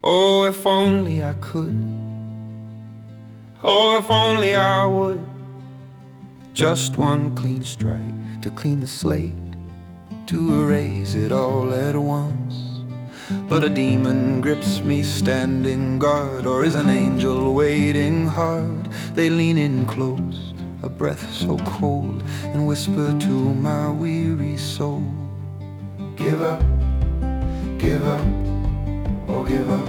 Oh, if only I could. Oh, if only I would. Just one clean strike to clean the slate, to erase it all at once. But a demon grips me standing guard, or is an angel waiting hard? They lean in close, a breath so cold, and whisper to my weary soul, give up, give up, oh give up.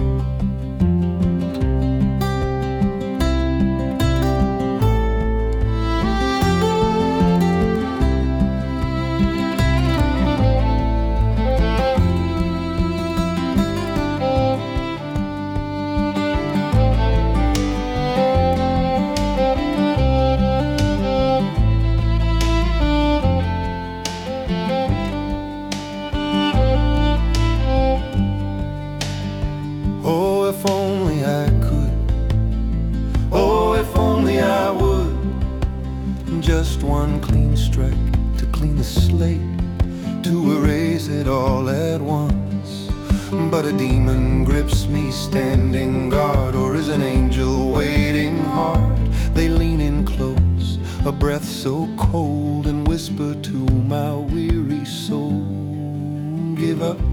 Oh, if only I could. Oh, if only I would. Just one clean strike to clean the slate, to erase it all at once. But a demon grips me standing guard, or is an angel waiting hard? They lean in close, a breath so cold, and whisper to my weary soul, give up,